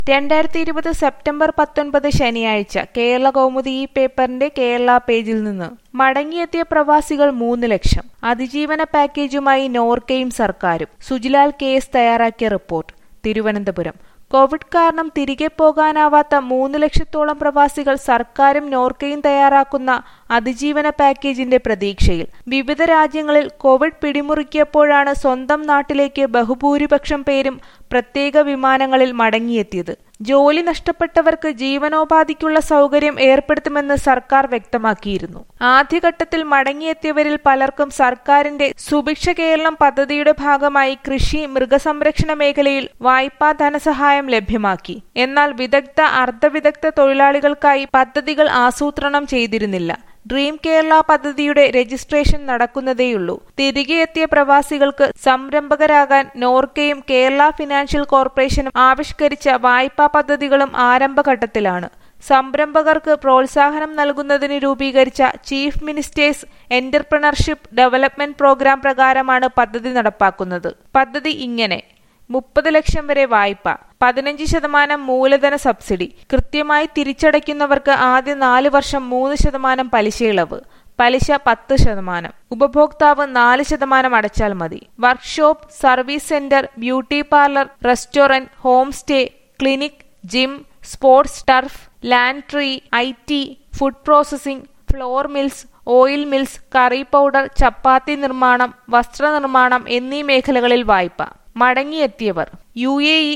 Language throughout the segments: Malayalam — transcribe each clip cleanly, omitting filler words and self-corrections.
2020 സെപ്റ്റംബർ 19 ശനിയാഴ്ച കേരള കൗമുദി ഈ പേപ്പറിന്റെ കേരള പേജിൽ നിന്ന് മടങ്ങിയെത്തിയ പ്രവാസികൾ 3 ലക്ഷം. അതിജീവന പാക്കേജുമായി നോർക്കയും സർക്കാരും. സുജിലാൽ KS തയ്യാറാക്കിയ റിപ്പോർട്ട്. തിരുവനന്തപുരം. കോവിഡ് കാരണം തിരികെ പോകാനാവാത്ത 3 ലക്ഷത്തോളം പ്രവാസികൾ സർക്കാരും നോർക്കയും തയ്യാറാക്കുന്ന അതിജീവന പാക്കേജിന്റെ പ്രതീക്ഷയിൽ. വിവിധ രാജ്യങ്ങളിൽ കോവിഡ് പിടിമുറുക്കിയപ്പോഴാണ് സ്വന്തം നാട്ടിലേക്ക് ബഹുഭൂരിപക്ഷം പേരും പ്രത്യേക വിമാനങ്ങളിൽ മടങ്ങിയെത്തിയത്. ജോലി നഷ്ടപ്പെട്ടവർക്ക് ജീവനോപാധിക്കുള്ള സൗകര്യം ഏർപ്പെടുത്തുമെന്ന് സർക്കാർ വ്യക്തമാക്കിയിരുന്നു. ആദ്യഘട്ടത്തിൽ മടങ്ങിയെത്തിയവരിൽ പലർക്കും സർക്കാരിന്റെ സുഭിക്ഷ കേരളം പദ്ധതിയുടെ ഭാഗമായി കൃഷി, മൃഗസംരക്ഷണ മേഖലയിൽ വായ്പാ ധനസഹായം ലഭ്യമാക്കി. എന്നാൽ വിദഗ്ധ, അർദ്ധവിദഗ്ധ തൊഴിലാളികൾക്കായി പദ്ധതികൾ ആസൂത്രണം ചെയ്തിരുന്നില്ല. ഡ്രീം കേരള പദ്ധതിയുടെ രജിസ്ട്രേഷൻ നടക്കുന്നതേയുള്ളൂ. തിരികെ എത്തിയ പ്രവാസികൾക്ക് സംരംഭകരാകാൻ നോർക്കയും കേരള ഫിനാൻഷ്യൽ കോർപ്പറേഷനും ആവിഷ്കരിച്ച വായ്പാ പദ്ധതികളും ആരംഭഘട്ടത്തിലാണ്. സംരംഭകർക്ക് പ്രോത്സാഹനം നൽകുന്നതിന് രൂപീകരിച്ച chief ministers entrepreneurship development programme പ്രകാരമാണ് പദ്ധതി നടപ്പാക്കുന്നത്. പദ്ധതി ഇങ്ങനെ: 30 ലക്ഷം വരെ വായ്പ, 15% മൂലധന സബ്സിഡി, കൃത്യമായി തിരിച്ചടയ്ക്കുന്നവർക്ക് ആദ്യ 4 വർഷം 3% പലിശയിളവ്, പലിശ 10%, ഉപഭോക്താവ് 4% അടച്ചാൽ മതി. Workshop, service centre, beauty parlour, restaurant, home stay, clinic, gym, sports turf, laundry, IT, food processing, flour mills, oil mills, curry powder, chapati നിർമ്മാണം, വസ്ത്രനിർമ്മാണം എന്നീ മേഖലകളിൽ വായ്പ. മടങ്ങിയെത്തിയവർ: UAE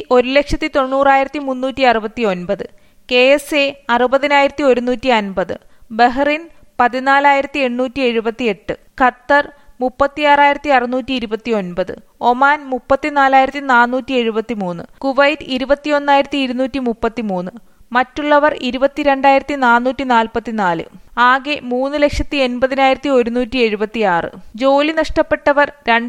1,90,369, KSA 60,150, Bahrain 14,878, Qatar 36,629, Oman 34,473, Kuwait 21,233, മറ്റുള്ളവർ 22,444. ആകെ 3,80,176. ജോലി നഷ്ടപ്പെട്ടവർ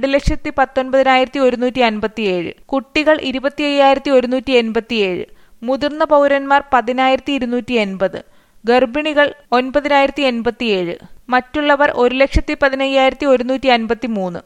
2,19,157. കുട്ടികൾ 25,187. മുതിർന്ന പൗരന്മാർ 10,280. ഗർഭിണികൾ 9,087. മറ്റുള്ളവർ 1,15,153.